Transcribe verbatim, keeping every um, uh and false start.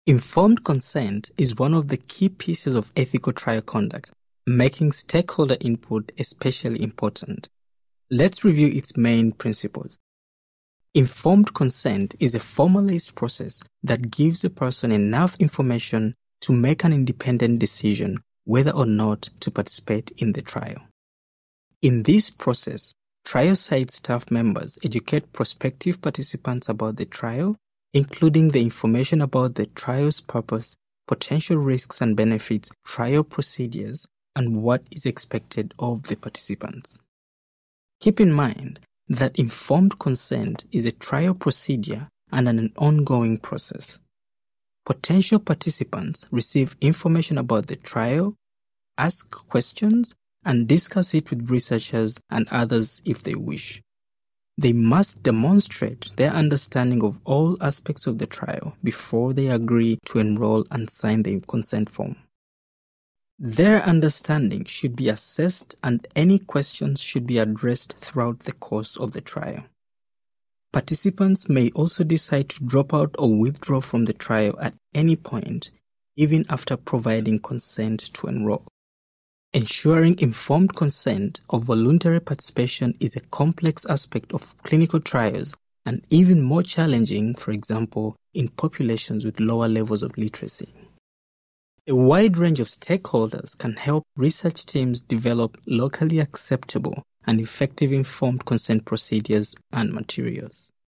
Informed consent is one of the key pieces of ethical trial conduct, making stakeholder input especially important. Let's review its main principles. Informed consent is a formalized process that gives a person enough information to make an independent decision whether or not to participate in the trial. In this process, trial site staff members educate prospective participants about the trial, including the information about the trial's purpose, potential risks and benefits, trial procedures, and what is expected of the participants. Keep in mind that informed consent is a trial procedure and an ongoing process. Potential participants receive information about the trial, ask questions, and discuss it with researchers and others if they wish. They must demonstrate their understanding of all aspects of the trial before they agree to enroll and sign the consent form. Their understanding should be assessed and any questions should be addressed throughout the course of the trial. Participants may also decide to drop out or withdraw from the trial at any point, even after providing consent to enroll. Ensuring informed consent or voluntary participation is a complex aspect of clinical trials and even more challenging, for example, in populations with lower levels of literacy. A wide range of stakeholders can help research teams develop locally acceptable and effective informed consent procedures and materials.